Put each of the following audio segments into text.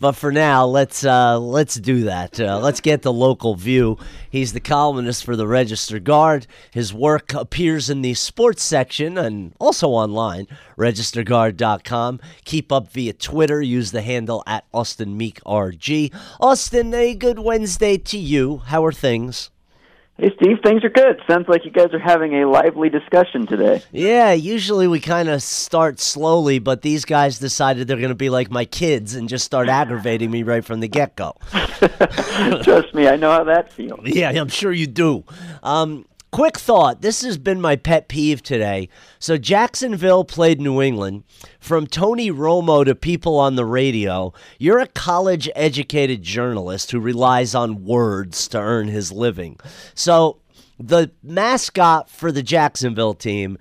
But for now, let's do that. Let's get the local view. He's the columnist for the Register-Guard. His work appears in the sports section and also online, registerguard.com. Keep up via Twitter. Use the handle at AustinMeekRG. Austin, a good Wednesday to you. How are things? Hey, Steve, things are good. Sounds like you guys are having a lively discussion today. Yeah, usually we kind of start slowly, but these guys decided they're going to be like my kids and just start aggravating me right from the get-go. Trust me, I know how that feels. Yeah, I'm sure you do. Quick thought. This has been my pet peeve today. So Jacksonville played New England. From Tony Romo to people on the radio, you're a college-educated journalist who relies on words to earn his living. So the mascot for the Jacksonville team,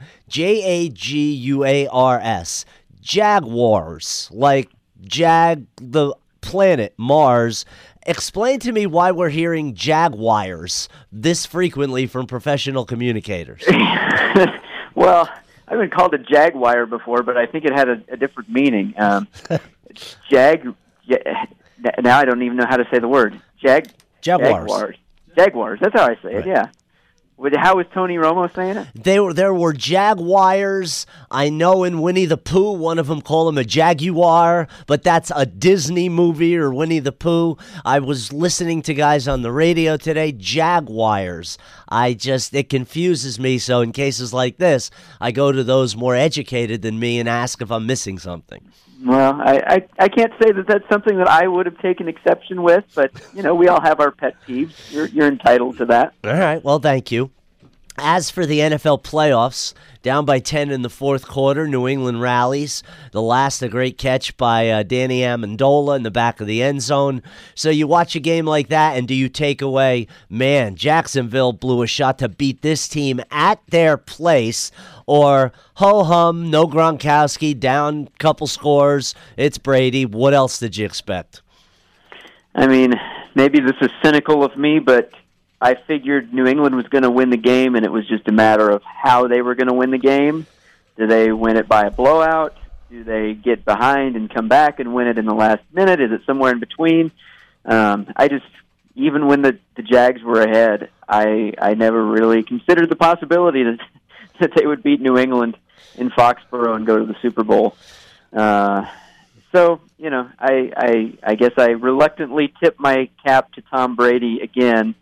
Jaguars, Jaguars, like the planet Mars. Explain to me why we're hearing Jaguars this frequently from professional communicators. Well, I've been called a Jaguar before, but I think it had a different meaning. Now I don't even know how to say the word. Jaguars. Jaguars. That's how I say it, yeah. How was Tony Romo saying it? There were Jaguars. I know in Winnie the Pooh, one of them called him a Jaguar, but that's a Disney movie or Winnie the Pooh. I was listening to guys on the radio today, Jaguars. It confuses me, so in cases like this, I go to those more educated than me and ask if I'm missing something. Well, I can't say that that's something that I would have taken exception with, but, we all have our pet peeves. You're entitled to that. All right, well, thank you. As for the NFL playoffs, down by 10 in the fourth quarter, New England rallies. The last, a great catch by Danny Amendola in the back of the end zone. So you watch a game like that, and do you take away, man, Jacksonville blew a shot to beat this team at their place, or ho-hum, no Gronkowski, down couple scores, it's Brady. What else did you expect? I mean, maybe this is cynical of me, but I figured New England was going to win the game, and it was just a matter of how they were going to win the game. Do they win it by a blowout? Do they get behind and come back and win it in the last minute? Is it somewhere in between? Even when the Jags were ahead, I never really considered the possibility that they would beat New England in Foxborough and go to the Super Bowl. So, I guess I reluctantly tip my cap to Tom Brady again.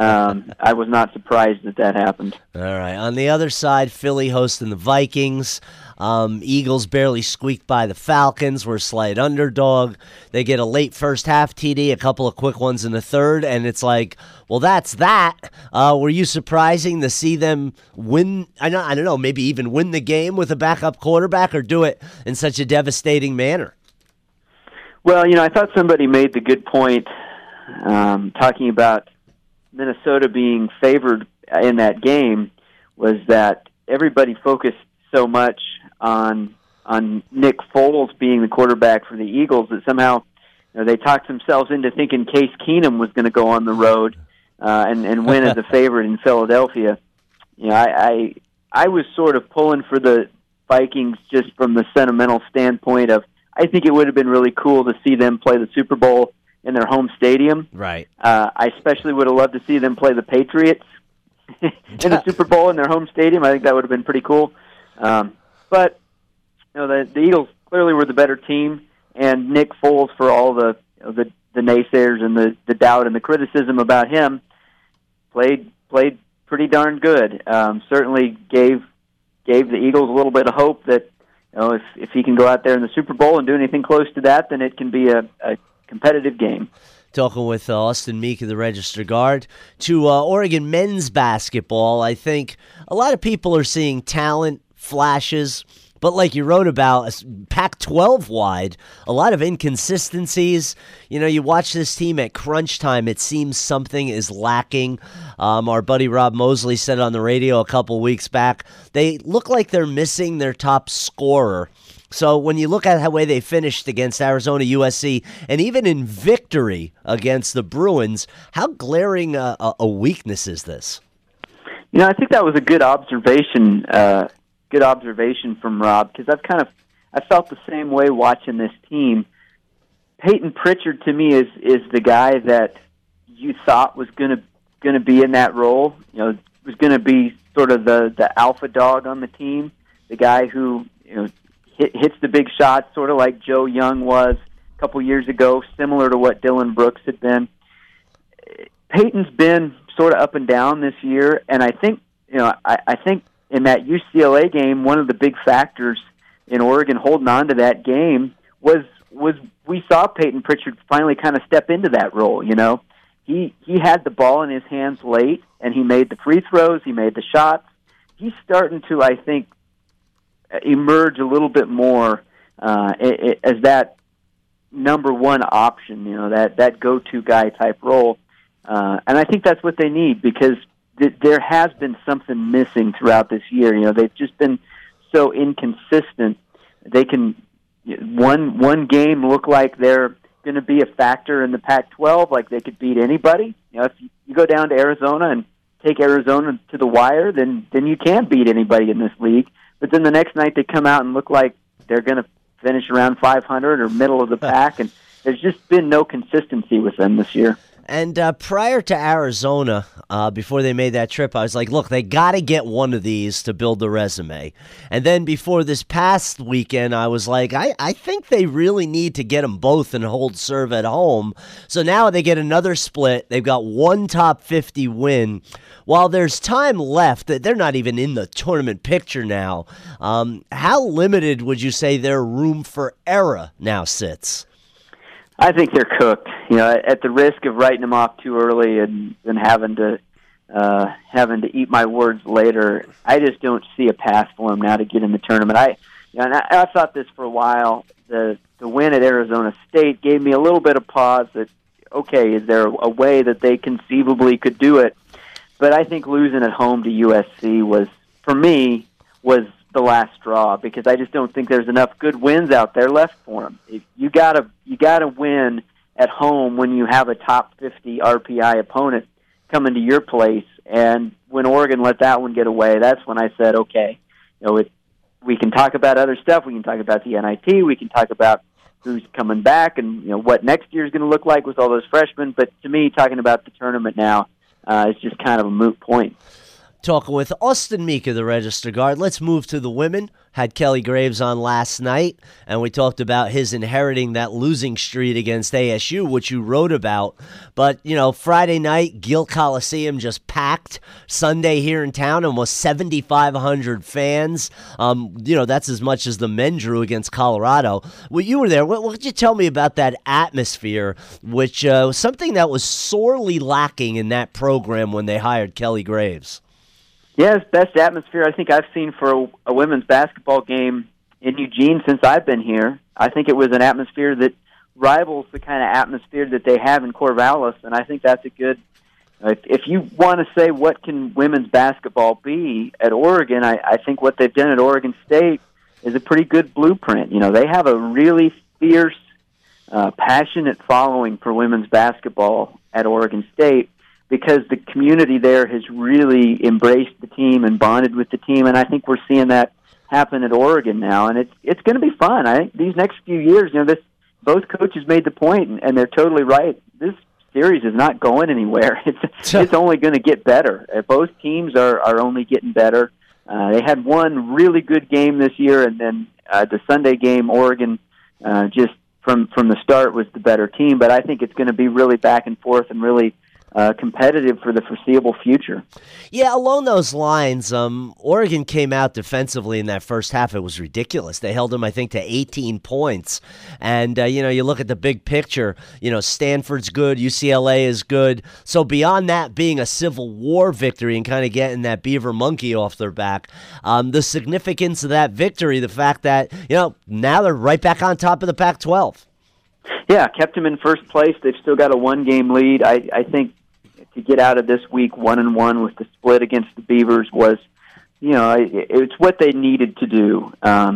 I was not surprised that happened. All right. On the other side, Philly hosting the Vikings. Eagles barely squeaked by the Falcons. We're a slight underdog. They get a late first half TD, a couple of quick ones in the third, and it's like, well, that's that. Were you surprising to see them win? I don't know, maybe even win the game with a backup quarterback or do it in such a devastating manner? Well, I thought somebody made the good point talking about Minnesota being favored in that game was that everybody focused so much on Nick Foles being the quarterback for the Eagles that somehow they talked themselves into thinking Case Keenum was going to go on the road and win as a favorite in Philadelphia. I was sort of pulling for the Vikings just from the sentimental standpoint of I think it would have been really cool to see them play the Super Bowl in their home stadium. Right. I especially would have loved to see them play the Patriots in the Super Bowl in their home stadium. I think that would have been pretty cool. But the Eagles clearly were the better team, and Nick Foles, for all the naysayers and the doubt and the criticism about him, played pretty darn good. Certainly gave the Eagles a little bit of hope that if he can go out there in the Super Bowl and do anything close to that, then it can be a competitive game. Talking with Austin Meek of the Register-Guard. To Oregon men's basketball, I think a lot of people are seeing talent, flashes, but like you wrote about, Pac-12 wide, a lot of inconsistencies. You watch this team at crunch time, it seems something is lacking. Our buddy Rob Mosley said on the radio a couple weeks back, they look like they're missing their top scorer. So when you look at the way they finished against Arizona, USC, and even in victory against the Bruins, how glaring a weakness is this? I think that was a good observation. Good observation from Rob, because I felt the same way watching this team. Peyton Pritchard to me is the guy that you thought was going to be in that role. Was going to be sort of the alpha dog on the team, the guy who hits the big shots, sort of like Joe Young was a couple years ago, similar to what Dylan Brooks had been. Peyton's been sort of up and down this year, and I think I think in that UCLA game, one of the big factors in Oregon holding on to that game was we saw Peyton Pritchard finally kind of step into that role. He had the ball in his hands late, and he made the free throws, he made the shots. He's starting to, I think, emerge a little bit more as that number one option, that go-to guy type role. And I think that's what they need, because there has been something missing throughout this year. They've just been so inconsistent. They can one game look like they're going to be a factor in the Pac-12, like they could beat anybody. If you go down to Arizona and take Arizona to the wire, then you can't beat anybody in this league. But then the next night they come out and look like they're going to finish around 500 or middle of the pack, and there's just been no consistency with them this year. And prior to Arizona, before they made that trip, I was like, look, they got to get one of these to build the resume. And then before this past weekend, I was like, I think they really need to get them both and hold serve at home. So now they get another split. They've got one top 50 win. While there's time left, they're not even in the tournament picture now. How limited would you say their room for error now sits? I think they're cooked. At the risk of writing them off too early and having to eat my words later, I just don't see a path for them now to get in the tournament. I thought this for a while. The win at Arizona State gave me a little bit of pause that, okay, is there a way that they conceivably could do it? But I think losing at home to USC was the last straw, because I just don't think there's enough good wins out there left for them. You gotta win at home when you have a top 50 RPI opponent coming to your place. And when Oregon let that one get away, that's when I said, okay, we can talk about other stuff. We can talk about the NIT. We can talk about who's coming back and what next year is going to look like with all those freshmen. But to me, talking about the tournament now is just kind of a moot point. Talking with Austin Meek of the Register Guard. Let's move to the women. Had Kelly Graves on last night, and we talked about his inheriting that losing streak against ASU, which you wrote about. But, Friday night, Gill Coliseum just packed. Sunday here in town, almost 7,500 fans. That's as much as the men drew against Colorado. Well, you were there. What could you tell me about that atmosphere, which was something that was sorely lacking in that program when they hired Kelly Graves? Yes, best atmosphere I think I've seen for a women's basketball game in Eugene since I've been here. I think it was an atmosphere that rivals the kind of atmosphere that they have in Corvallis, and I think that's a good. If you want to say what can women's basketball be at Oregon, I think what they've done at Oregon State is a pretty good blueprint. They have a really fierce, passionate following for women's basketball at Oregon State, because the community there has really embraced the team and bonded with the team, and I think we're seeing that happen at Oregon now, and it's going to be fun. I think these next few years, both coaches made the point, and they're totally right. This series is not going anywhere. It's only going to get better. Both teams are only getting better. They had one really good game this year, and then the Sunday game, Oregon just from the start was the better team, but I think it's going to be really back and forth and really competitive for the foreseeable future. Yeah, along those lines, Oregon came out defensively in that first half. It was ridiculous. They held them, I think, to 18 points. And, you look at the big picture, Stanford's good, UCLA is good. So beyond that being a Civil War victory and kind of getting that beaver monkey off their back, the significance of that victory, the fact that, now they're right back on top of the Pac-12. Yeah, kept them in first place. They've still got a one-game lead. I think to get out of this week 1-1 with the split against the Beavers was, it's what they needed to do.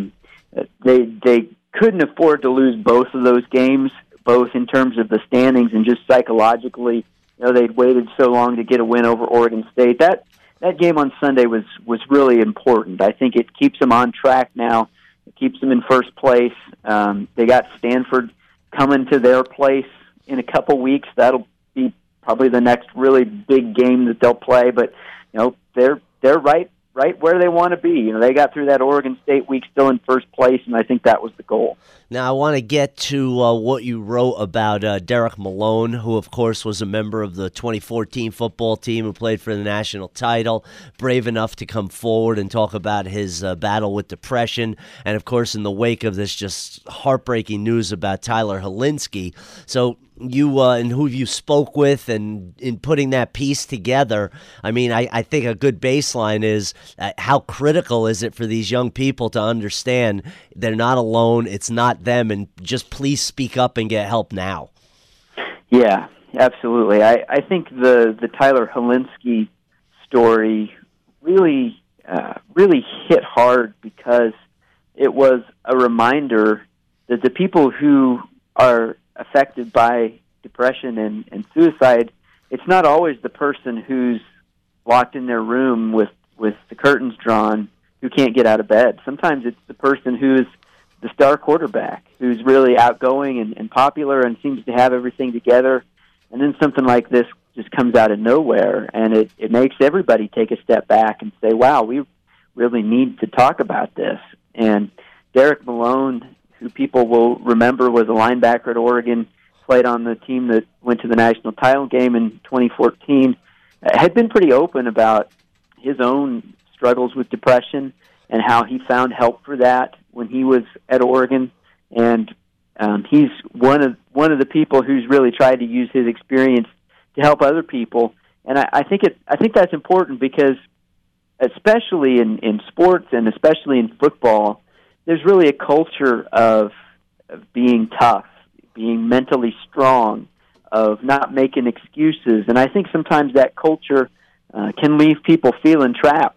They couldn't afford to lose both of those games, both in terms of the standings and just psychologically. They'd waited so long to get a win over Oregon State. That game on Sunday was really important. I think it keeps them on track now. It keeps them in first place. They got Stanford coming to their place in a couple weeks. That'll be probably the next really big game that they'll play. But they're right where they want to be. They got through that Oregon State week still in first place, and I think that was the goal. Now, I want to get to what you wrote about Derek Malone, who, of course, was a member of the 2014 football team who played for the national title, brave enough to come forward and talk about his battle with depression, and, of course, in the wake of this just heartbreaking news about Tyler Helinski. So you and who you spoke with, and in putting that piece together, I mean, I think a good baseline is how critical is it for these young people to understand they're not alone, it's not them, and just please speak up and get help now. Yeah, absolutely. I think the Tyler Helinski story really hit hard because it was a reminder that the people who are affected by depression and suicide, it's not always the person who's locked in their room with the curtains drawn who can't get out of bed. Sometimes it's the person who's the star quarterback, who's really outgoing and popular and seems to have everything together, and then something like this just comes out of nowhere, and it makes everybody take a step back and say, wow, we really need to talk about this. And Derek Malone, who people will remember was a linebacker at Oregon, played on the team that went to the national title game in 2014, had been pretty open about his own struggles with depression and how he found help for that when he was at Oregon. And he's one of the people who's really tried to use his experience to help other people. And I think that's important because, especially in sports and especially in football, there's really a culture of being tough, being mentally strong, of not making excuses. And I think sometimes that culture can leave people feeling trapped.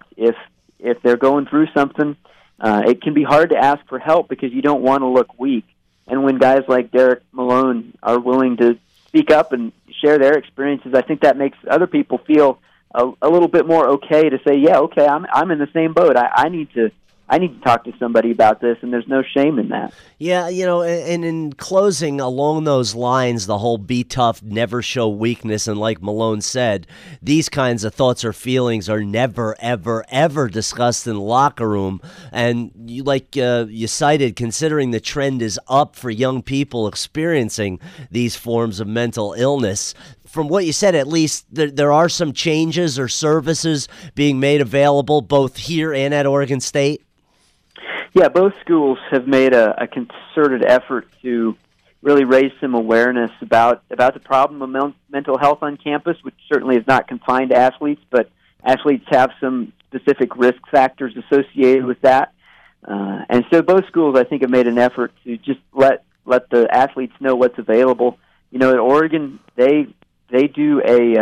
If they're going through something, it can be hard to ask for help because you don't want to look weak. And when guys like Derek Malone are willing to speak up and share their experiences, I think that makes other people feel a little bit more okay to say, yeah, okay, I'm in the same boat. I need to talk to somebody about this, and there's no shame in that. Yeah, and in closing along those lines, the whole be tough, never show weakness, and like Malone said, these kinds of thoughts or feelings are never, ever, ever discussed in the locker room. And you cited, considering the trend is up for young people experiencing these forms of mental illness, from what you said, at least there are some changes or services being made available both here and at Oregon State? Yeah, both schools have made a concerted effort to really raise some awareness about the problem of mental health on campus, which certainly is not confined to athletes, but athletes have some specific risk factors associated with that. And so both schools, I think, have made an effort to just let the athletes know what's available. At Oregon, they do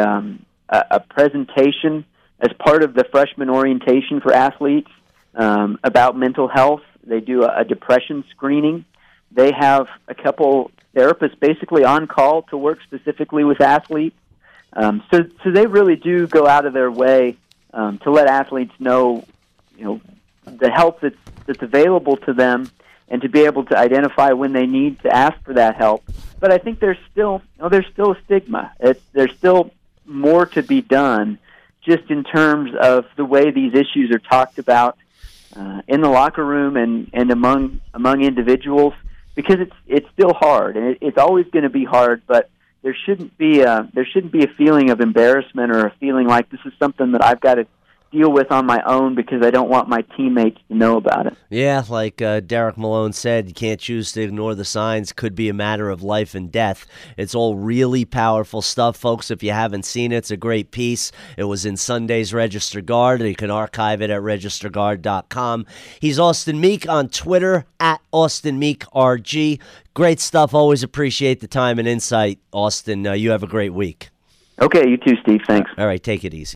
a presentation as part of the freshman orientation for athletes about mental health. They do a depression screening. They have a couple therapists basically on call to work specifically with athletes. So they really do go out of their way to let athletes know, the help that's available to them, and to be able to identify when they need to ask for that help. But I think there's still a stigma. There's still more to be done, just in terms of the way these issues are talked about in the locker room and among individuals, because it's still hard, and it's always going to be hard. But there shouldn't be a feeling of embarrassment or a feeling like this is something that I've got to deal with on my own because I don't want my teammates to know about it. Yeah, like Derek Malone said, you can't choose to ignore the signs. Could be a matter of life and death. It's all really powerful stuff, folks. If you haven't seen it, it's a great piece. It was in Sunday's Register Guard. You can archive it at registerguard.com. He's Austin Meek on Twitter, at AustinMeekRG. Great stuff. Always appreciate the time and insight, Austin. You have a great week. Okay, you too, Steve. Thanks. All right, take it easy.